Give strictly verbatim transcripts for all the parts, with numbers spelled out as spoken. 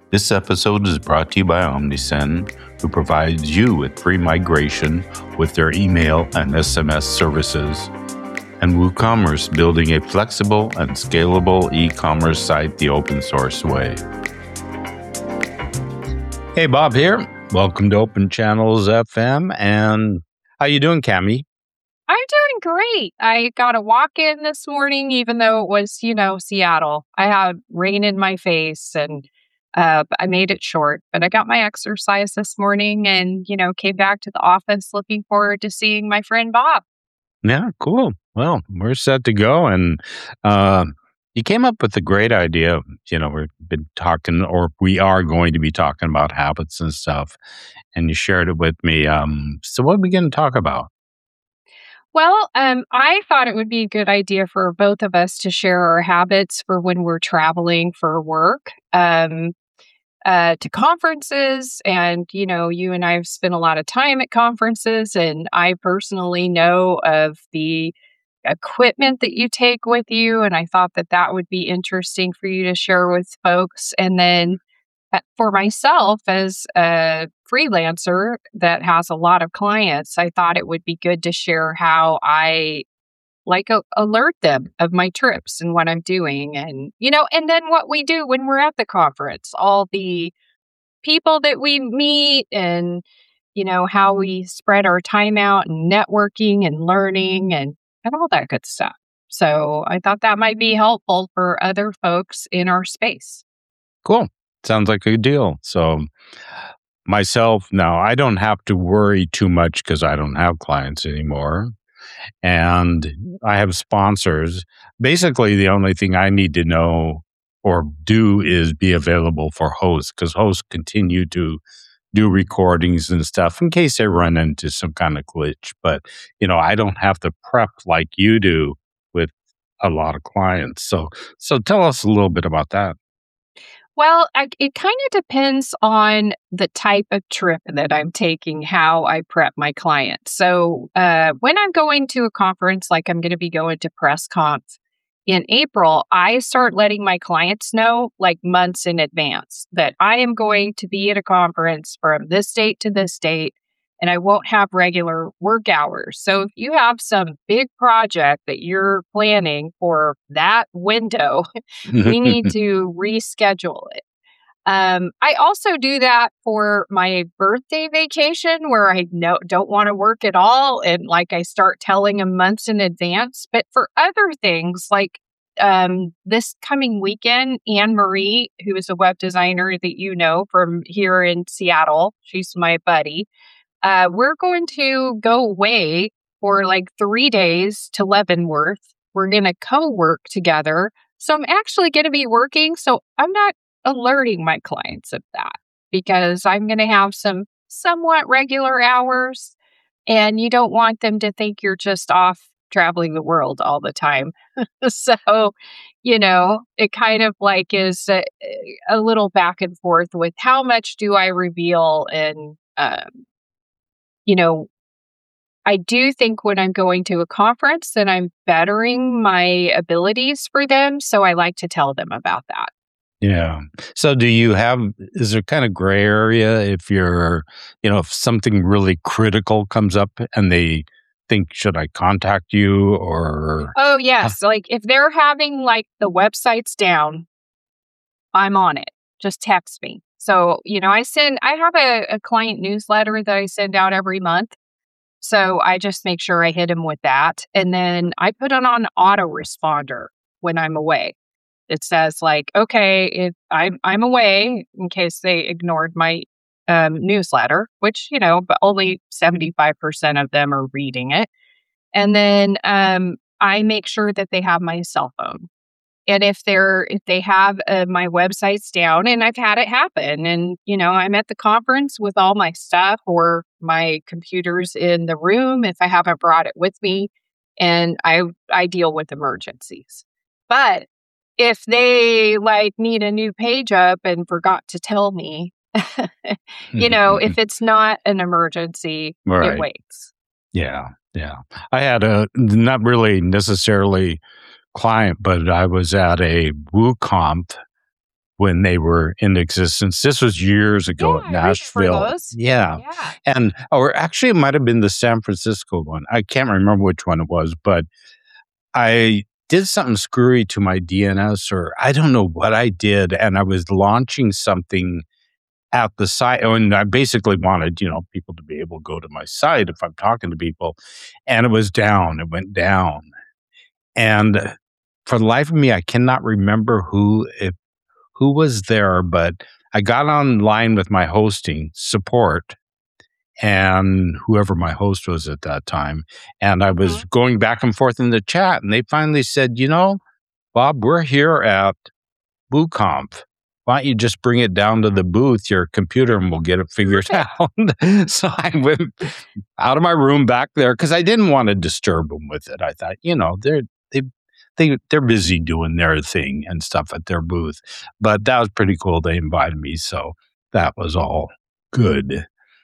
This episode is brought to you by OmniSend, who provides you with free migration with their email and S M S services, and WooCommerce, building a flexible and scalable e-commerce site the open source way. Hey, Bob here. Welcome to Open Channels F M. And how you doing, Cami? I'm doing great. I got a walk-in this morning, even though it was, you know, Seattle. I had rain in my face and uh, I made it short, but I got my exercise this morning and, you know, came back to the office looking forward to seeing my friend Bob. Yeah, cool. Well, we're set to go. And uh, you came up with a great idea. You know, we've been talking, or we are going to be talking about habits and stuff. And you shared it with me. Um, so what are we going to talk about? Well, um, I thought it would be a good idea for both of us to share our habits for when we're traveling for work. Um, Uh, to conferences. And, you know, you and I have spent a lot of time at conferences, and I personally know of the equipment that you take with you. And I thought that that would be interesting for you to share with folks. And then uh, for myself, as a freelancer that has a lot of clients, I thought it would be good to share how I like a, alert them of my trips and what I'm doing, and you know, and then what we do when we're at the conference, all the people that we meet, and you know, how we spread our time out and networking and learning and and all that good stuff. So I thought that might be helpful for other folks in our space. Cool. Sounds like a good deal. So myself, now I don't have to worry too much because I don't have clients anymore. And I have sponsors. Basically, the only thing I need to know or do is be available for hosts, because hosts continue to do recordings and stuff in case they run into some kind of glitch. But, you know, I don't have to prep like you do with a lot of clients. So, so tell us a little bit about that. Well, I, it kind of depends on the type of trip that I'm taking, how I prep my clients. So uh, when I'm going to a conference, like I'm going to be going to PressConf in April, I start letting my clients know like months in advance that I am going to be at a conference from this date to this date, and I won't have regular work hours. So if you have some big project that you're planning for that window, we need to reschedule it. Um, I also do that for my birthday vacation where I no, don't want to work at all. And like I start telling them months in advance. But for other things, like um, this coming weekend, Anne Marie, who is a web designer that you know from here in Seattle, she's my buddy. Uh, we're going to go away for like three days to Leavenworth. We're going to co-work together. So I'm actually going to be working. So I'm not alerting my clients of that because I'm going to have some somewhat regular hours, and you don't want them to think you're just off traveling the world all the time. So, you know, it kind of like is a, a little back and forth with how much do I reveal, and um, you know, I do think when I'm going to a conference that I'm bettering my abilities for them. So I like to tell them about that. Yeah. So do you have, is there kind of gray area if you're, you know, if something really critical comes up and they think, should I contact you or? Oh, yes. Like if they're having like the websites down, I'm on it. Just text me. So, you know, I send, I have a, a client newsletter that I send out every month. So I just make sure I hit them with that. And then I put it on autoresponder when I'm away. It says like, okay, if I'm, I'm away, in case they ignored my um, newsletter, which, you know, but only seventy-five percent of them are reading it. And then um, I make sure that they have my cell phone. And if they're, if they have uh, my websites down, and I've had it happen, and, you know, I'm at the conference with all my stuff or my computers in the room if I haven't brought it with me, and I, I deal with emergencies. But if they like need a new page up and forgot to tell me, you know, if it's not an emergency, Right. it waits. Yeah. Yeah. I had a, not really necessarily client, but I was at a WooConf when they were in existence. This was years ago Yeah, at I remember Nashville. those. Yeah. Yeah. And, or actually, it might have been the San Francisco one. I can't remember which one it was, but I did something screwy to my D N S, or I don't know what I did. And I was launching something at the site. And I basically wanted, you know, people to be able to go to my site if I'm talking to people. And it was down. It went down. And for the life of me, I cannot remember who if who was there, but I got online with my hosting support and whoever my host was at that time. And I was Mhm. going back and forth in the chat, and they finally said, you know, Bob, we're here at BooConf. Why don't you just bring it down to the booth, your computer, and we'll get it figured out. So I went out of my room back there because I didn't want to disturb them with it. I thought, you know, they're they they they're busy doing their thing and stuff at their booth. But that was pretty cool. They invited me, so that was all good.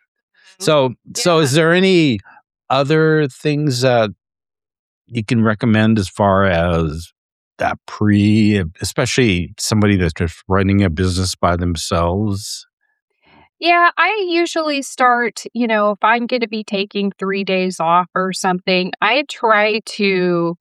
So, so Yeah. is there any other things that you can recommend as far as that pre, especially somebody that's just running a business by themselves? Yeah, I usually start, you know, if I'm going to be taking three days off or something, I try to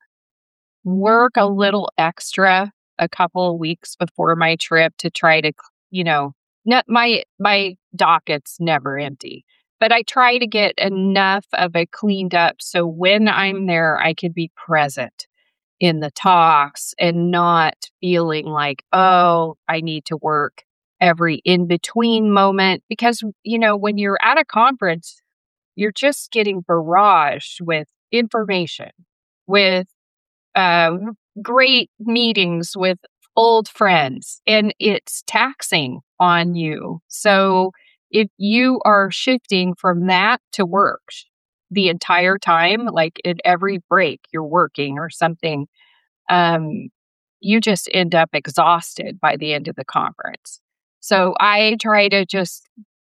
work a little extra a couple of weeks before my trip to try to, you know, not my my docket's never empty, but I try to get enough of it cleaned up so when I'm there, I can be present in the talks and not feeling like, oh, I need to work every in between moment. Because, you know, when you're at a conference, you're just getting barraged with information, with uh, great meetings with old friends, and it's taxing on you. So if you are shifting from that to work the entire time, like at every break you're working or something, um, you just end up exhausted by the end of the conference. So I try to just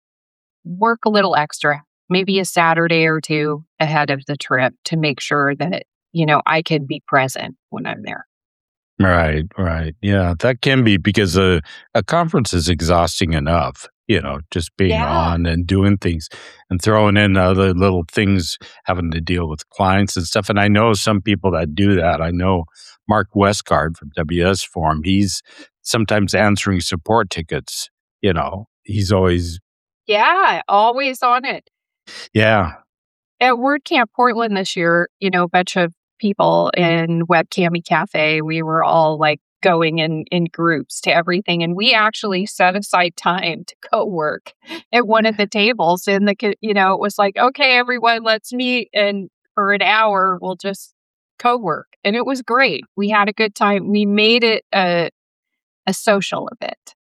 work a little extra, maybe a Saturday or two ahead of the trip to make sure that, you know, I can be present when I'm there. Right, right. Yeah, that can be because a, a conference is exhausting enough, you know, just being Yeah. on and doing things and throwing in other little things, having to deal with clients and stuff. And I know some people that do that. I know Mark Westgard from W S Forum, he's sometimes answering support tickets, you know, he's always, Yeah, always on it. yeah, At WordCamp Portland this year, you know, a bunch of people in Webcammy Cafe, we were all like going in in groups to everything, and we actually set aside time to go work at one of the tables. And the co- you know, it was like, okay, everyone, let's meet, and for an hour, we'll just co-work, and it was great. We had a good time. We made it a a social event,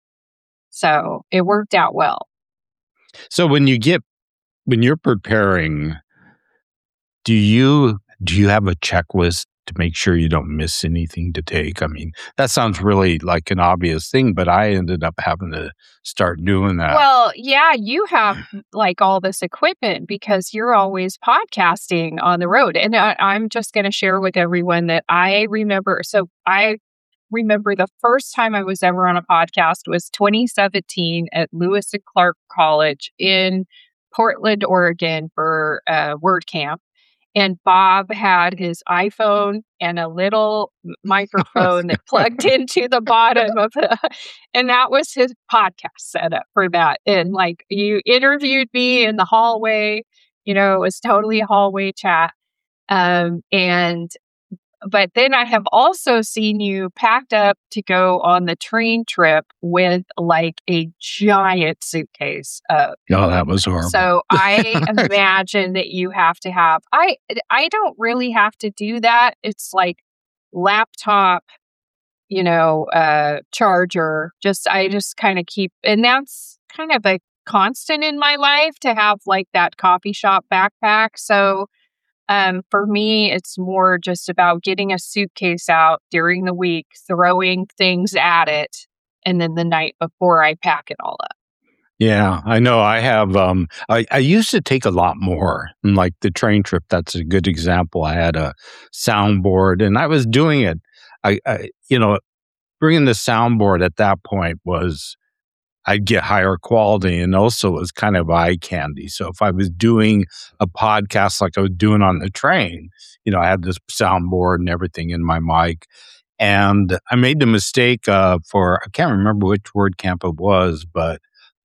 so it worked out well. So when you get when you're preparing, do you do you have a checklist to make sure you don't miss anything to take? I mean, that sounds really like an obvious thing, but I ended up having to start doing that. Well, yeah, you have like all this equipment because you're always podcasting on the road. And I, I'm just going to share with everyone that I remember. So I remember the first time I was ever on a podcast was twenty seventeen at Lewis and Clark College in Portland, Oregon for uh, WordCamp. And Bob had his iPhone and a little microphone that plugged into the bottom of the, and that was his podcast setup for that. And like you interviewed me in the hallway, you know, it was totally a hallway chat. Um, and but then I have also seen you packed up to go on the train trip with like a giant suitcase of. Oh, that was horrible. So I imagine that you have to have, I, I don't really have to do that. It's like laptop, you know, uh, charger, just, I just kind of keep, and that's kind of a constant in my life to have like that coffee shop backpack. So, um, for me, it's more just about getting a suitcase out during the week, throwing things at it, and then the night before I pack it all up. Yeah, I know. I have. Um, I, I used to take a lot more. And like the train trip, that's a good example. I had a soundboard, and I was doing it. I, I you know, bringing the soundboard at that point was I'd get higher quality, and also it was kind of eye candy. So if I was doing a podcast like I was doing on the train, you know, I had this soundboard and everything in my mic. And I made the mistake uh, for, I can't remember which WordCamp it was, but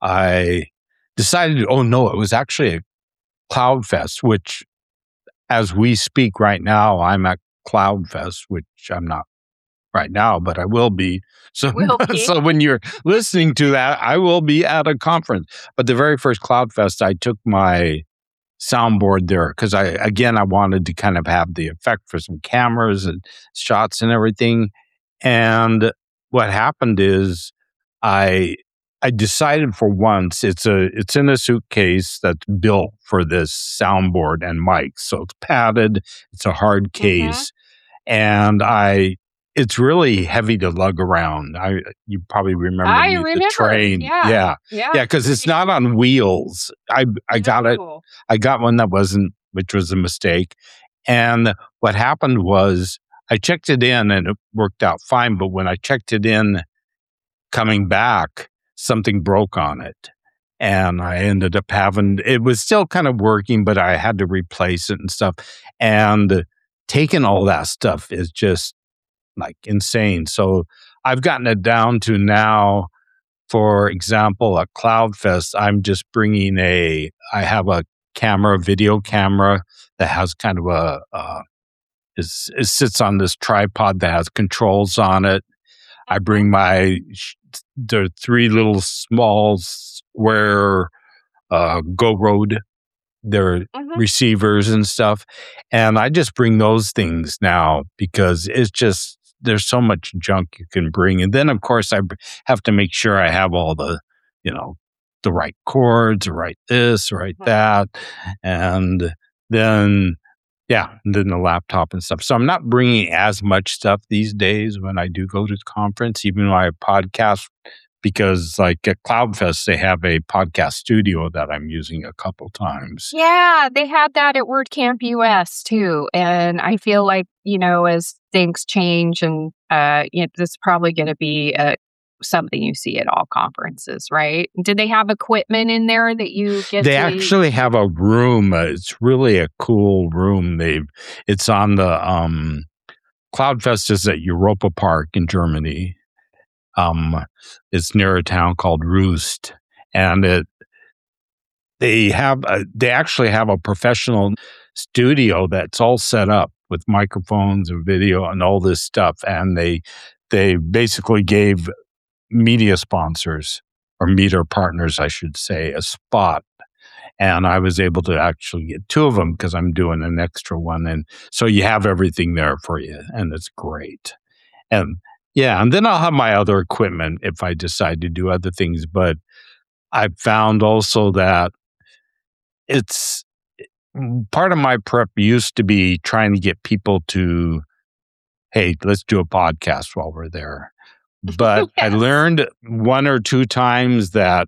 I decided, oh no, it was actually a CloudFest, which as we speak right now, I'm at CloudFest, which I'm not right now, but I will be. So, Will be. so when you're listening to that, I will be at a conference. But the very first CloudFest, I took my soundboard there because I, again, I wanted to kind of have the effect for some cameras and shots and everything. And what happened is I I decided for once it's a it's in a suitcase that's built for this soundboard and mic. So it's padded, it's a hard case, mm-hmm. and I it's really heavy to lug around. I you probably remember I me, remember. the train. Yeah. Yeah. Yeah. Yeah, because it's not on wheels. I I no. got it. I got one that wasn't, which was a mistake. And what happened was I checked it in and it worked out fine. But when I checked it in coming back, something broke on it. And I ended up having, it was still kind of working, but I had to replace it and stuff. And taking all that stuff is just like insane. So I've gotten it down to now, for example, at CloudFest, I'm just bringing a, I have a camera, video camera that has kind of a, uh, is, it sits on this tripod that has controls on it. I bring my, the three little small square uh, Go Road, their mm-hmm. receivers and stuff. And I just bring those things now because it's just, there's so much junk you can bring. And then, of course, I have to make sure I have all the, you know, the right cords, right this, right mm-hmm. that. And then, yeah, and then the laptop and stuff. So I'm not bringing as much stuff these days when I do go to the conference, even though I podcast, because like at CloudFest, they have a podcast studio that I'm using a couple times. Yeah, they had that at WordCamp U S too. And I feel like, you know, as things change and uh, you know, this is probably going to be a something you see at all conferences, right? Did they have equipment in there that you get They to... actually have a room. Uh, it's really a cool room. They've, it's on the, um, CloudFest is at Europa Park in Germany. Um, it's near a town called Rust. And it, they have, a, they actually have a professional studio that's all set up with microphones and video and all this stuff. And they, they basically gave media sponsors or media partners, I should say, a spot. And I was able to actually get two of them because I'm doing an extra one. And so you have everything there for you, and it's great. And yeah, and then I'll have my other equipment if I decide to do other things. But I found also that it's part of my prep used to be trying to get people to, hey, let's do a podcast while we're there. But yes. I learned one or two times that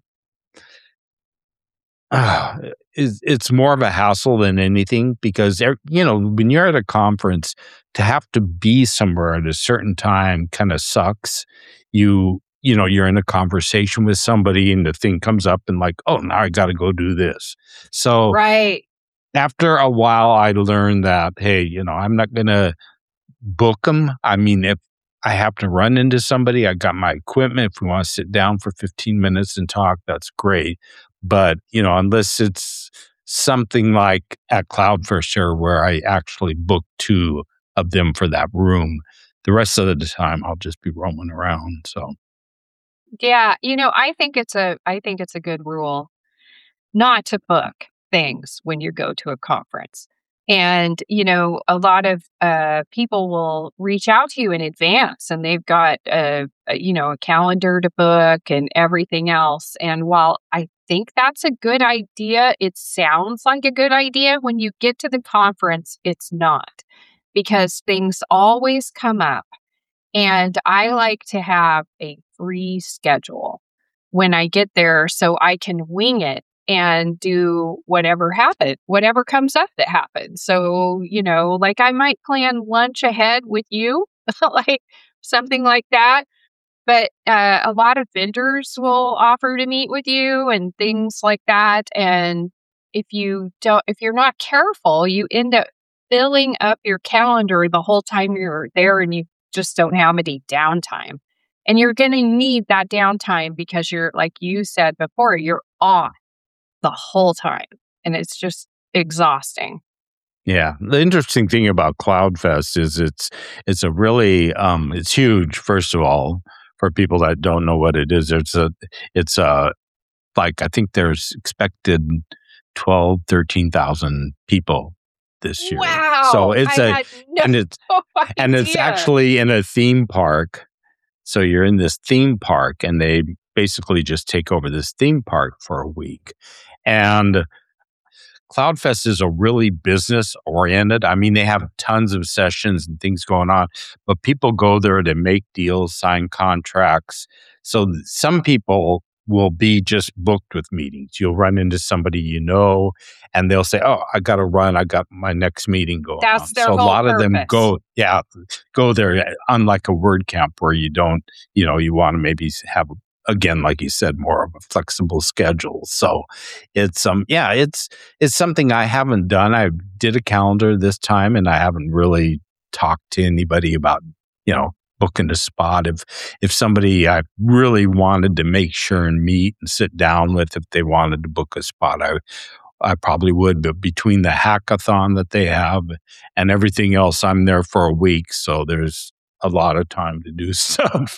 uh, it's, it's more of a hassle than anything because, you know, when you're at a conference, to have to be somewhere at a certain time kind of sucks. You, you know, you're in a conversation with somebody and the thing comes up and like, oh, now I got to go do this. So right. After a while, I learned that, hey, you know, I'm not going to book them. I mean, if I have to run into somebody, I got my equipment. If we want to sit down for fifteen minutes and talk, that's great. But, you know, unless it's something like at CloudFest where I actually booked two of them for that room, the rest of the time I'll just be roaming around. So, yeah, you know, I think it's a, I think it's a good rule not to book things when you go to a conference. And, you know, a lot of uh, people will reach out to you in advance and they've got, a, a, you know, a calendar to book and everything else. And while I think that's a good idea, it sounds like a good idea. When you get to the conference, it's not, because things always come up. And I like to have a free schedule when I get there so I can wing it and do whatever happens, whatever comes up that happens. So, you know, like I might plan lunch ahead with you, like something like that. but uh, a lot of vendors will offer to meet with you and things like that. And if you don't, if you're not careful, you end up filling up your calendar the whole time you're there, and you just don't have any downtime. And you're going to need that downtime because you're, like you said before, you're on the whole time, and it's just exhausting. Yeah. The interesting thing about CloudFest is it's it's a really um it's huge, first of all, for people that don't know what it is. It's a it's a like I think there's expected twelve, thirteen thousand people this year. Wow. So it's I a had no and it's idea. and it's actually in a theme park. So you're in this theme park, and they basically just take over this theme park for a week. And CloudFest is a really business oriented. I mean, they have tons of sessions and things going on, but people go there to make deals, sign contracts. So th- some people will be just booked with meetings. You'll run into somebody you know, and they'll say, "Oh, I got to run. I got my next meeting going That's on." their So a whole lot of them purpose. go, yeah, go there. Unlike a WordCamp where you don't, you know, you want to maybe have again, like you said, more of a flexible schedule. So it's um yeah, it's it's something I haven't done. I did a calendar this time, and I haven't really talked to anybody about, you know, booking a spot. If if somebody I really wanted to make sure and meet and sit down with, if they wanted to book a spot, I I probably would. But between the hackathon that they have and everything else, I'm there for a week, so there's a lot of time to do stuff.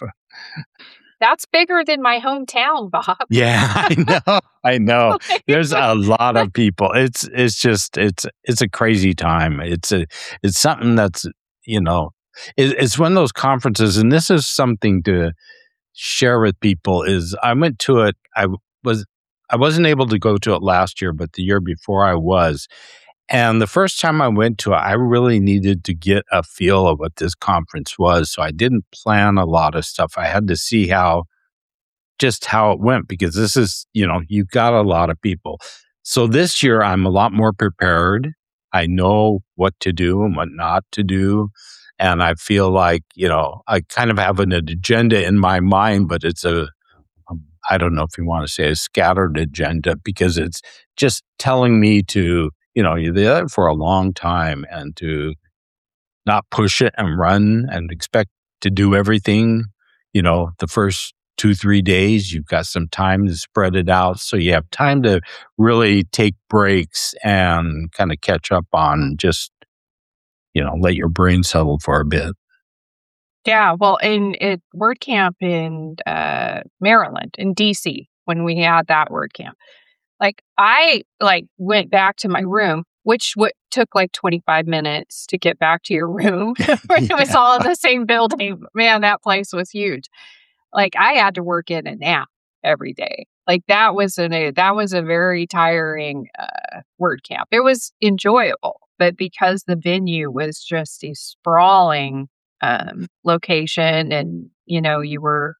That's bigger than my hometown, Bob. Yeah, I know. I know. Like, There's a lot of people. It's it's just it's it's a crazy time. It's a it's something that's, you know, it, it's one of those conferences, and this is something to share with people. Is I went to it. I was I wasn't able to go to it last year, but the year before I was. And the first time I went to it, I really needed to get a feel of what this conference was. So I didn't plan a lot of stuff. I had to see how, just how it went, because this is, you know, you've got a lot of people. So this year I'm a lot more prepared. I know what to do and what not to do. And I feel like, you know, I kind of have an agenda in my mind, but it's a, um, I don't know if you want to say a scattered agenda, because it's just telling me to, you know, you're there for a long time, and to not push it and run and expect to do everything, you know, the first two, three days. You've got some time to spread it out. So you have time to really take breaks and kind of catch up on just, you know, let your brain settle for a bit. Yeah, well, in at WordCamp in uh, Maryland, in D C, when we had that WordCamp, like I like went back to my room, which w- took like twenty-five minutes to get back to your room. It was Yeah. all in the same building. Man, that place was huge. Like I had to work in a nap every day. Like that was an, a that was a very tiring uh, WordCamp. It was enjoyable, but because the venue was just a sprawling um, location, and you know you were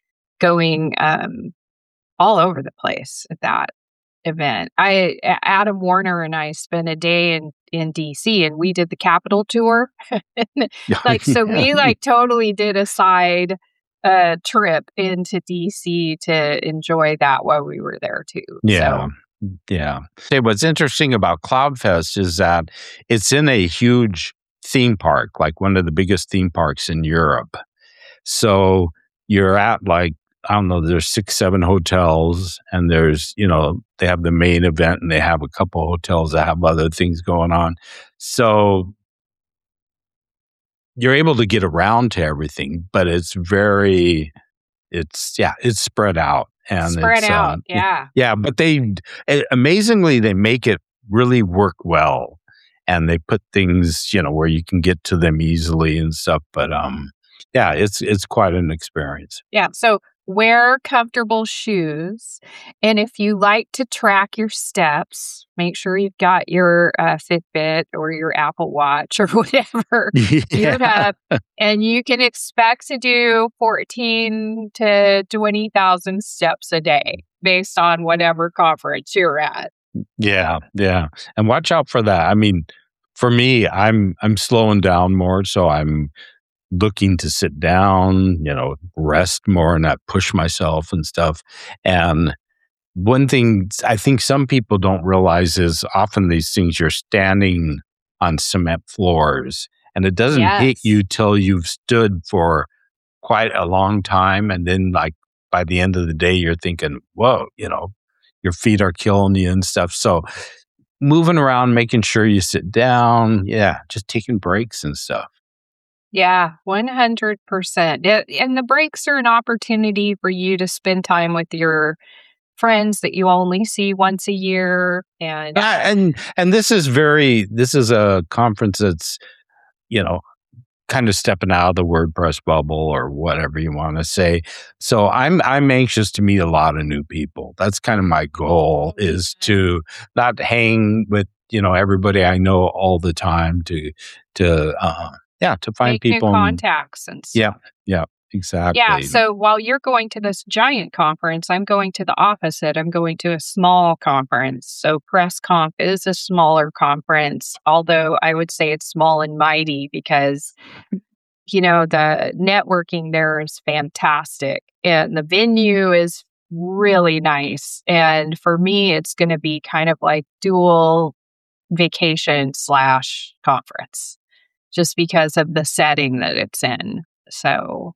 going um, all over the place at that event. I A- Adam Warner and I spent a day in in D C, and we did the Capitol tour. Like so, Yeah. we like totally did a side uh, trip into D C to enjoy that while we were there too. Yeah. So Yeah. Say what's interesting about CloudFest is that it's in a huge theme park, like one of the biggest theme parks in Europe. So you're at like, I don't know, there's six, seven hotels, and there's, you know, they have the main event, and they have a couple hotels that have other things going on. So you're able to get around to everything, but it's very, it's, yeah, it's spread out. And spread it's, out, um, yeah. yeah, but they, eh, amazingly, they make it really work well. And they put things, you know, where you can get to them easily and stuff. But, um, yeah, it's, it's quite an experience. Yeah. So wear comfortable shoes. And if you like to track your steps, make sure you've got your uh, Fitbit or your Apple Watch or whatever geared Yeah. up. And you can expect to do fourteen to twenty thousand steps a day based on whatever conference you're at. Yeah. Yeah. And watch out for that. I mean, for me, I'm, I'm slowing down more. So I'm looking to sit down, you know, rest more and not push myself and stuff. And one thing I think some people don't realize is often these things you're standing on cement floors and it doesn't hit Yes. you till you've stood for quite a long time. And then, like, by the end of the day, you're thinking, whoa, you know, your feet are killing you and stuff. So, moving around, making sure you sit down. Yeah, just taking breaks and stuff. Yeah, one hundred percent. It, and the breaks are an opportunity for you to spend time with your friends that you only see once a year. And Uh, and and this is very this is a conference that's, you know, kind of stepping out of the WordPress bubble or whatever you want to say. So I'm I'm anxious to meet a lot of new people. That's kind of my goal, is to not hang with, you know, everybody I know all the time, to to uh yeah, to find make new people and contacts and yeah, stuff. yeah, Yeah, exactly. so while you're going to this giant conference, I'm going to the opposite. I'm going to a small conference. So PressConf is a smaller conference, although I would say it's small and mighty because, you know, the networking there is fantastic and the venue is really nice. And for me, it's going to be kind of like dual vacation slash conference just because of the setting that it's in. So,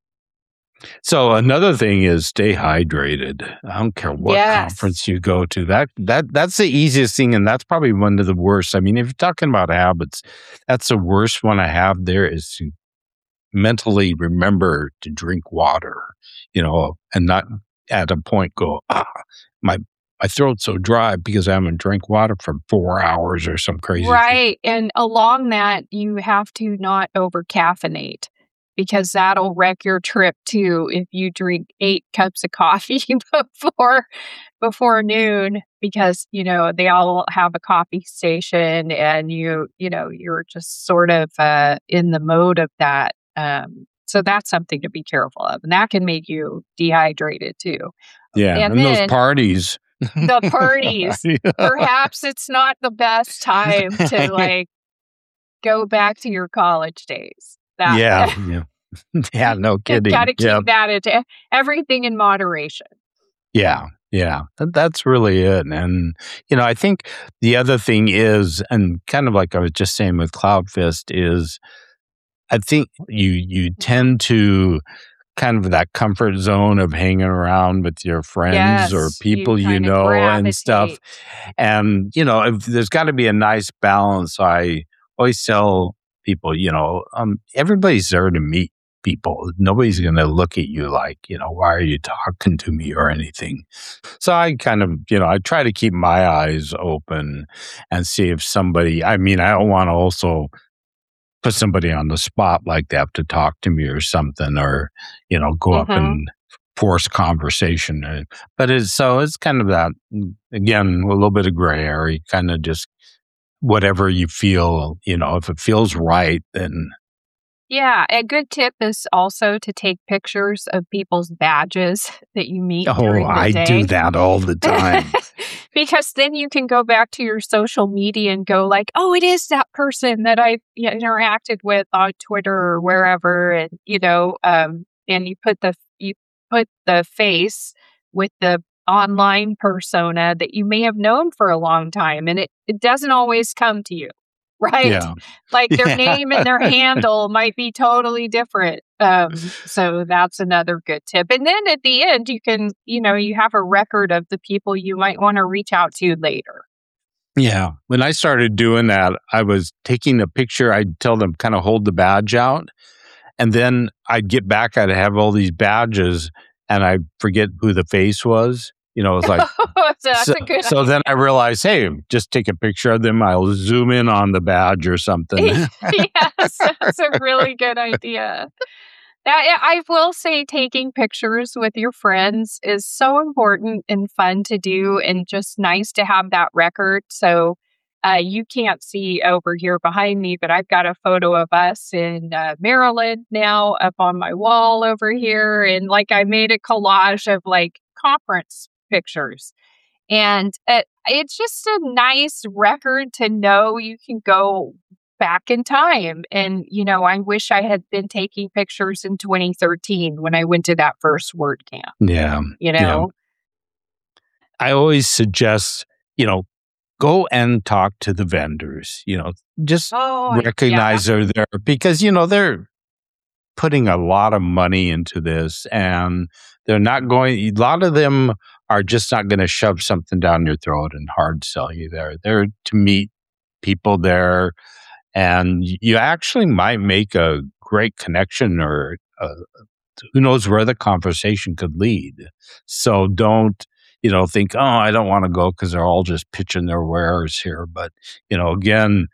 So another thing is stay hydrated. I don't care what yes. conference you go to. That that that's the easiest thing, and that's probably one of the worst. I mean, if you're talking about habits, that's the worst one I have there, is to mentally remember to drink water, you know, and not at a point go, ah, my my throat's so dry because I haven't drank water for four hours or some crazy thing. Right. And along that, you have to not over caffeinate because that'll wreck your trip too if you drink eight cups of coffee before before noon because, you know, they all have a coffee station and you, you know, you're just sort of uh, in the mode of that. Um, so that's something to be careful of. And that can make you dehydrated too. Yeah, And and those then parties. the parties, Yeah. perhaps it's not the best time to like go back to your college days. That Yeah, yeah. Yeah, no got kidding. to Yeah. keep that into everything in moderation. Yeah, yeah, that that's really it, and, you know, I think the other thing is, and kind of like I was just saying with CloudFist, is I think you you tend to kind of that comfort zone of hanging around with your friends or Yes, you people you kind of know and stuff, gravitate. and, you know, if there's gotta be a nice balance. I always tell people, you know, um, everybody's there to meet people. Nobody's gonna look at you like, you know, "Why are you talking to me?" or anything. So I kind of, you know, I try to keep my eyes open and see if somebody, I mean, I don't wanna also put somebody on the spot like they have to talk to me or something, or, you know, go up Hmm. and force conversation. uh, But it's so it's kind of that, mm, again, a little bit of gray area, kind of just whatever you feel, you know, if it feels right, then Yeah, a good tip is also to take pictures of people's badges that you meet oh, during the I do day. that all the time. Because then you can go back to your social media and go like, oh, it is that person that I you know, interacted with on Twitter or wherever, and you know, um, and you put the you put the face with the online persona that you may have known for a long time, and it it doesn't always come to you, right? Yeah. Like their Yeah. name and their handle might be totally different. Um, so that's another good tip. And then at the end, you can, you know, you have a record of the people you might want to reach out to later. Yeah. When I started doing that, I was taking a picture. I'd tell them kind of hold the badge out. And then I'd get back, I'd have all these badges and I forget who the face was. You know, it's like, So that's so, a good so then I realized, hey, just take a picture of them. I'll zoom in on the badge or something. idea. Yes, that's a really good idea. That, I will say taking pictures with your friends is so important and fun to do and just nice to have that record. So uh, you can't see over here behind me, but I've got a photo of us in uh, Maryland now up on my wall over here. And like I made a collage of like conference pictures. And it, it's just a nice record to know you can go back in time. And, you know, I wish I had been taking pictures in twenty thirteen when I went to that first word camp, Yeah. you Yeah. know? I always suggest, you know, go and talk to the vendors, you know, just Oh, yeah. recognize they're there because, you know, they're putting a lot of money into this and they're not going, a lot of them are just not going to shove something down your throat and hard sell you there. They're to meet people there and you actually might make a great connection or uh, who knows where the conversation could lead. So don't, you know, think, oh, I don't want to go because they're all just pitching their wares here. But, you know, again,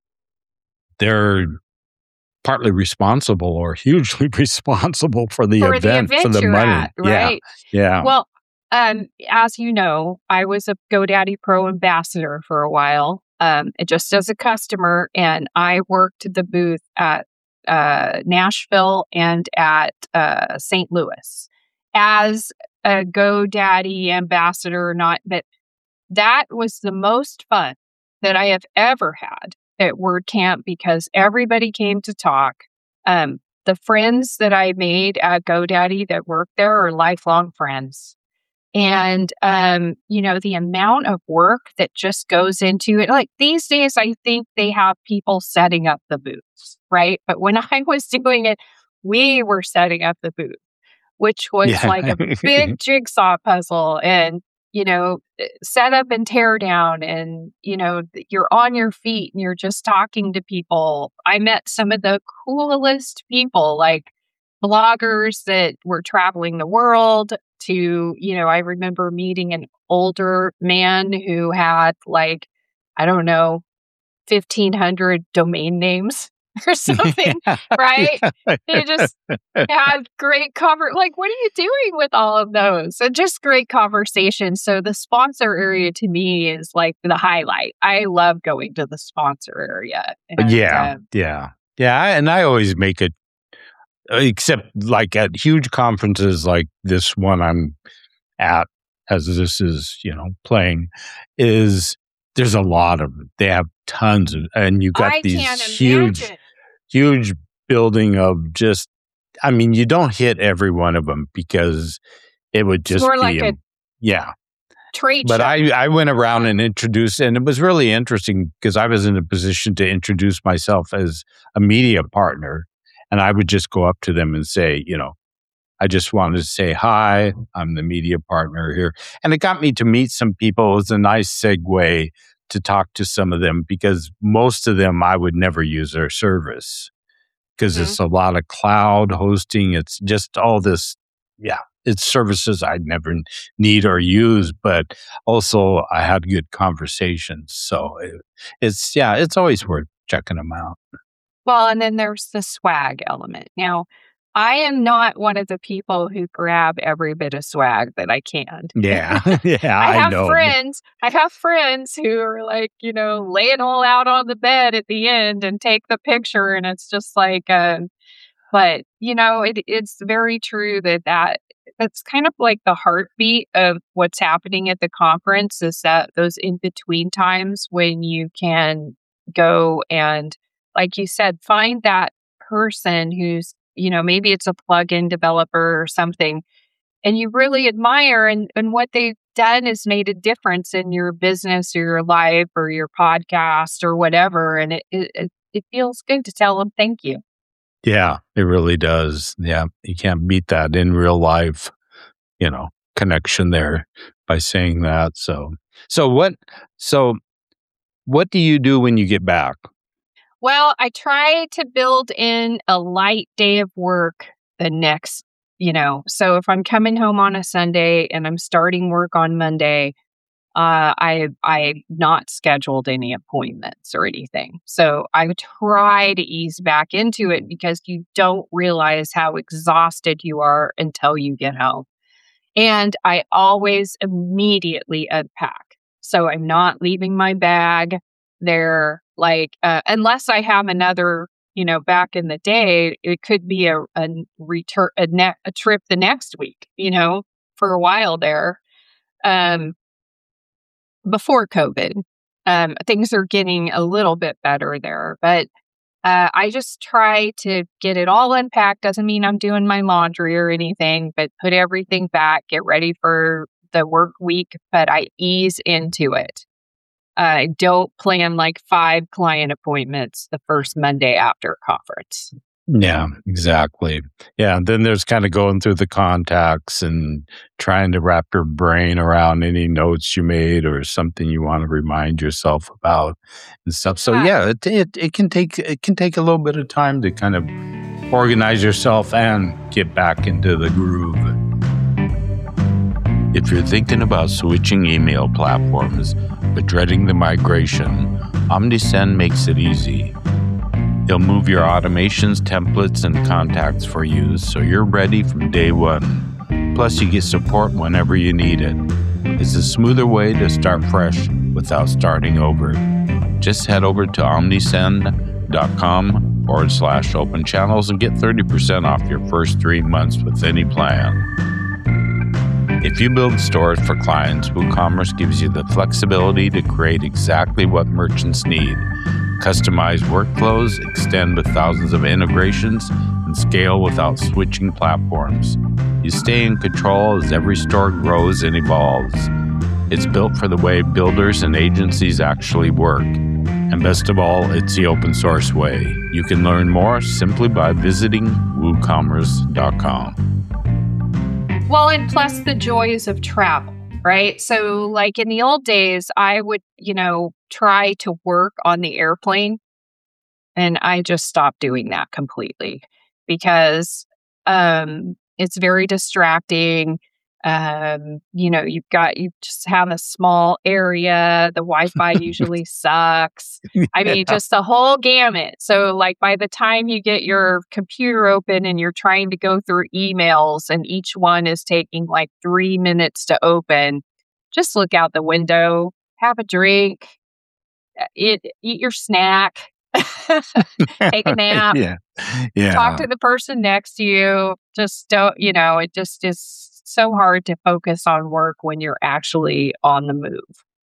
they're partly responsible or hugely responsible for the For the event, for event the you're money. at, Yeah. right? Yeah. Well, um, as you know, I was a GoDaddy Pro ambassador for a while, um, just as a customer, and I worked the booth at uh, Nashville and at uh, Saint Louis as a GoDaddy ambassador. Not that that was the most fun that I have ever had at WordCamp because everybody came to talk. Um, the friends that I made at GoDaddy that work there are lifelong friends. And, um, you know, the amount of work that just goes into it, like these days, I think they have people setting up the booths, right? But when I was doing it, we were setting up the booth, which was Yeah. like a big jigsaw puzzle and, you know, set up and tear down. And, you know, you're on your feet and you're just talking to people. I met some of the coolest people, like bloggers that were traveling the world to, you know, I remember meeting an older man who had like, I don't know, fifteen hundred domain names or something, Yeah. right? He just had great cover. Like, what are you doing with all of those? And just great conversation. So the sponsor area to me is like the highlight. I love going to the sponsor area. And Yeah. uh, Yeah. Yeah. I- And I always make it, except like at huge conferences like this one I'm at, as this is, you know, playing, is there's a lot of them. They have tons of, and you got I these can't huge, imagine. huge building of just, I mean, you don't hit every one of them because it would It's just more be, like a um, yeah. trade But show. I, I went around and introduced, and it was really interesting because I was in a position to introduce myself as a media partner. And I would just go up to them and say, you know, I just wanted to say hi. I'm the media partner here. And it got me to meet some people. It was a nice segue to talk to some of them because most of them I would never use their service because Mhm. it's a lot of cloud hosting. It's just all this, yeah, it's services I'd never need or use, but also I had good conversations. So it, it's, yeah, it's always worth checking them out. Well, and then there's the swag element. Now, I am not one of the people who grab every bit of swag that I can. Yeah. Yeah, I I have know. friends, I have friends who are like, you know, lay it all out on the bed at the end and take the picture. And it's just like, uh, but, you know, it, it's very true that that that's kind of like the heartbeat of what's happening at the conference is that those in between times when you can go and, like you said, find that person who's, you know, maybe it's a plugin developer or something, and you really admire and, and what they've done has made a difference in your business or your life or your podcast or whatever. And it, it, it it feels good to tell them thank you. Yeah, it really does. Yeah, you can't beat that in real life, you know, connection there by saying that. So, so what, so what do you do when you get back? Well, I try to build in a light day of work the next, you know, so if I'm coming home on a Sunday and I'm starting work on Monday, uh, I I've not scheduled any appointments or anything. So I would try to ease back into it because you don't realize how exhausted you are until you get home. And I always immediately unpack. So I'm not leaving my bag there, like, uh, unless I have another, you know, back in the day, it could be a, a return, a, ne- a trip the next week, you know, for a while there, um, before COVID. Um, things are getting a little bit better there, but Uh, I just try to get it all unpacked. Doesn't mean I'm doing my laundry or anything, but put everything back, get ready for the work week, but I ease into it. I don't plan like five client appointments the first Monday after a conference. Yeah, exactly. Yeah, then there's kind of going through the contacts and trying to wrap your brain around any notes you made or something you want to remind yourself about and stuff. So Yeah. yeah, it it, it can take it can take a little bit of time to kind of organize yourself and get back into the groove. If you're thinking about switching email platforms but dreading the migration, OmniSend makes it easy. They'll move your automations, templates, and contacts for you so you're ready from day one. Plus, you get support whenever you need it. It's a smoother way to start fresh without starting over. Just head over to omnisend.com forward slash open channels and get thirty percent off your first three months with any plan. If you build stores for clients, WooCommerce gives you the flexibility to create exactly what merchants need. Customize workflows, extend with thousands of integrations, and scale without switching platforms. You stay in control as every store grows and evolves. It's built for the way builders and agencies actually work. And best of all, it's the open source way. You can learn more simply by visiting woocommerce dot com. Well, and plus the joys of travel, right? So like in the old days, I would, you know, try to work on the airplane, and I just stopped doing that completely because um, it's very distracting. Um, you know, you've got, you just have a small area. The Wi-Fi usually sucks. I mean, just the whole gamut. So like by the time you get your computer open and you're trying to go through emails and each one is taking like three minutes to open, just look out the window, have a drink, eat, eat your snack, take a nap, yeah. Yeah. talk to the person next to you. Just don't, you know, it just is so hard to focus on work when you're actually on the move.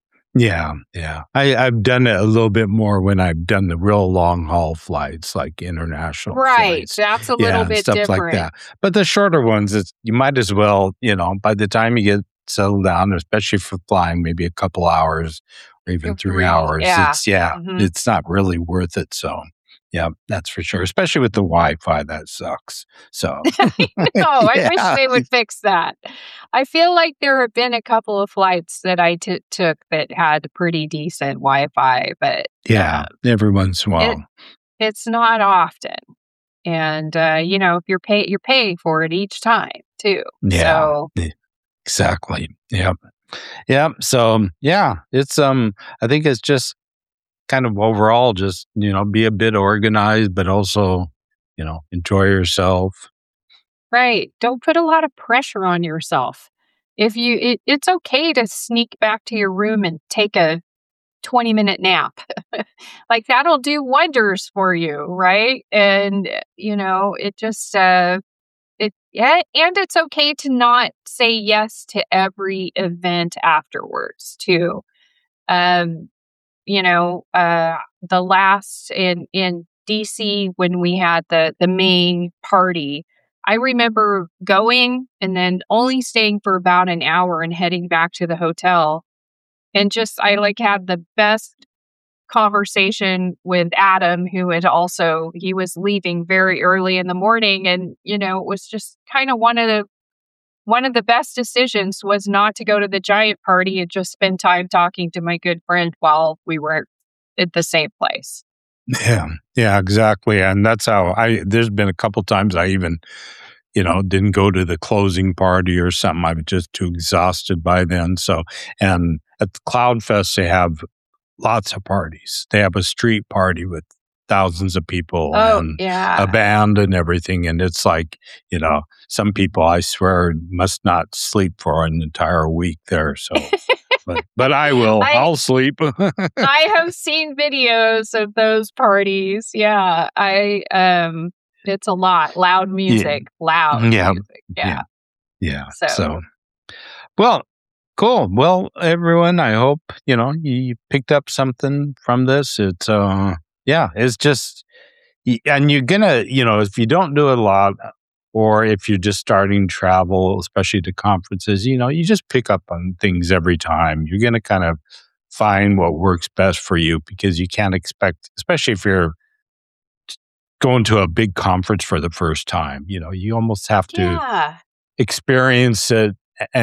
Yeah, yeah. I, I've done it a little bit more when I've done the real long haul flights, like international Right. flights. That's a little Yeah, bit stuff different. like that. But the shorter ones, it's, you might as well, you know, by the time you get settled down, especially for flying, maybe a couple hours or even three, Three, hours, yeah. it's, yeah, Mhm. it's not really worth it. So, yeah, that's for sure. Especially with the Wi-Fi, that sucks. So, No, I wish yeah. they would fix that. I feel like there have been a couple of flights that I t- took that had pretty decent Wi-Fi, but Yeah, uh, every once in a while. it's not often. And uh, you know, if you're pay you're paying for it each time too. Yeah. So Exactly. Yep. Yep. So um, yeah, it's um I think it's just kind of overall just, you know, be a bit organized, but also, you know, enjoy yourself. right, don't put a lot of pressure on yourself. If you, it, it's okay to sneak back to your room and take a twenty minute nap. Like that'll do wonders for you, right? And uh, you know, it just uh it yeah, and it's okay to not say yes to every event afterwards too. Um, you know, uh the last in in D C when we had the the main party, I remember going and then only staying for about an hour and heading back to the hotel. And just, I like had the best conversation with Adam, who had also, he was leaving very early in the morning. And, you know, it was just kind of one of the, one of the best decisions was not to go to the giant party and just spend time talking to my good friend while we were at the same place. Yeah. Yeah, exactly. And that's how I there's been a couple times I even, you know, didn't go to the closing party or something. I was just too exhausted by then. So, and at the Cloud Fest, they have lots of parties. They have a street party with thousands of people Oh, and yeah. a band and everything. And it's like, you know, some people I swear must not sleep for an entire week there. So, but, but I will. I- I'll sleep. I have seen videos of those parties. Yeah. I, um, it's a lot. Loud music, loud Yeah. music. Yeah. Yeah. So- So, well, cool. Well, everyone, I hope, you know, you picked up something from this. It's, uh, yeah, it's just, y- and you're gonna, you know, if you don't do it a lot, or if you're just starting travel, especially to conferences, you know, you just pick up on things every time. You're gonna kind of find what works best for you because you can't expect, especially if you're going to a big conference for the first time, you know, you almost have to Yeah. experience it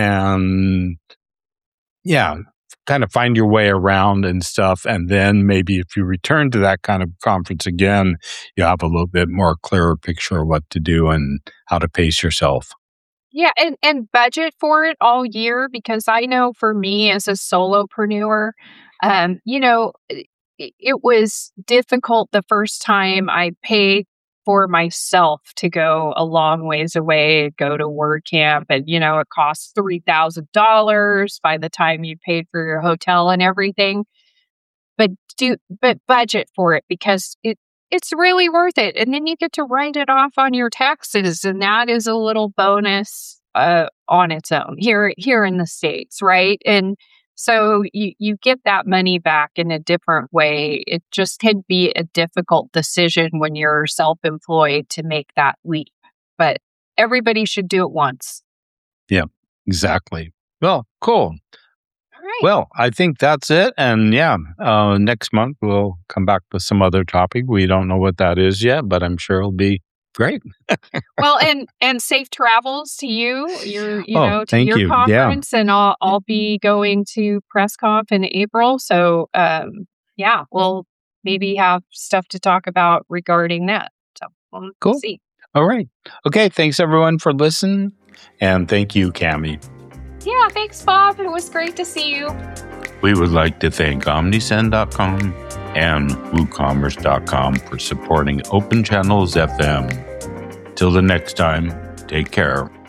and yeah, kind of find your way around and stuff. And then maybe if you return to that kind of conference again, you have a little bit more clearer picture of what to do and how to pace yourself. Yeah, and and budget for it all year because I know for me as a solopreneur, um, you know, it, it was difficult the first time I paid for myself to go a long ways away, go to WordCamp, and you know, it costs three thousand dollars by the time you paid for your hotel and everything. But do but budget for it because it it's really worth it. And then you get to write it off on your taxes, and that is a little bonus uh, on its own here here in the States, right? And so you you get that money back in a different way. It just can be a difficult decision when you're self-employed to make that leap. But everybody should do it once. Yeah, exactly. Well, cool. All right. Well, I think that's it. And yeah, uh, next month we'll come back with some other topic. We don't know what that is yet, but I'm sure it'll be great. Well, and and safe travels to you, your you Oh, know, to thank your you. Yeah. conference, and I'll I'll be going to PressConf in April. So, um, yeah, we'll maybe have stuff to talk about regarding that. So we'll Cool. see. All right. Okay. Thanks everyone for listening. And thank you, Cammie. Yeah, thanks, Bob. It was great to see you. We would like to thank Omnisend dot com and WooCommerce dot com for supporting Open Channels F M. Till the next time, take care.